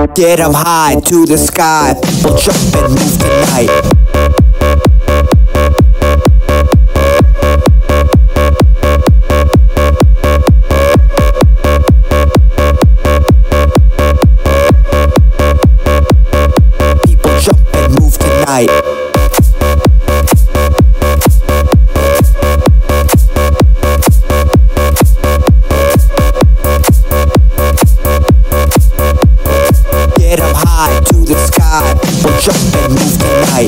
Get 'em high to the sky. People jump and move tonight. People jump and move tonight. Get 'em high to the sky. People jump and move tonight.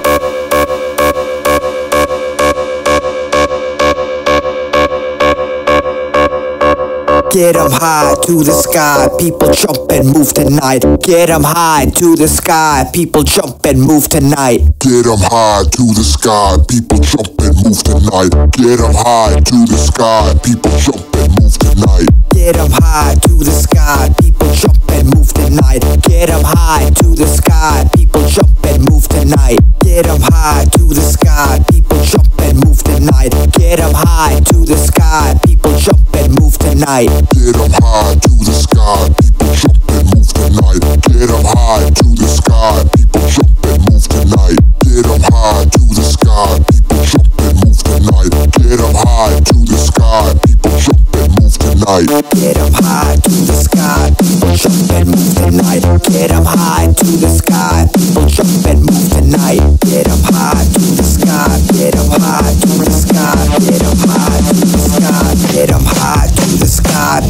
Get 'em high to the sky. People jump and move tonight. Get 'em high to the sky. People jump and move tonight. Get 'em high to the sky, people jump and move tonight. Get 'em high to the sky, people jump and move tonight. Get 'em high to the sky. People jump and move tonight. Get 'em high to the sky. People jump and move tonight. Get 'em high to the sky. People jump and move tonight. Get 'em high to the sky. People jump and move tonight. Get 'em high to the sky, people jump and move tonight. Get 'em high to the sky, people jump and move tonight. Get 'em high to the sky, people jump and move tonight. Get 'em high to the sky, people jump and move tonight. Get 'em high to the sky. People jump and move tonight. Get 'em high to the sky. People jump and move tonight. Get 'em high to the sky. Get 'em high to the sky. Get 'em high to the sky. Get 'em high to the sky.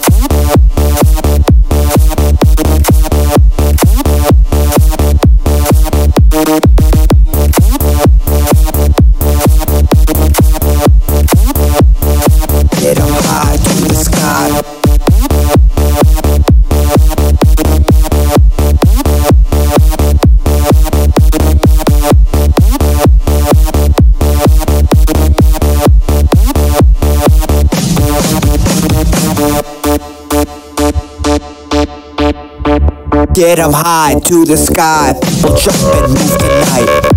Get 'em high to the sky. Get 'em high to the sky. People jump and move tonight.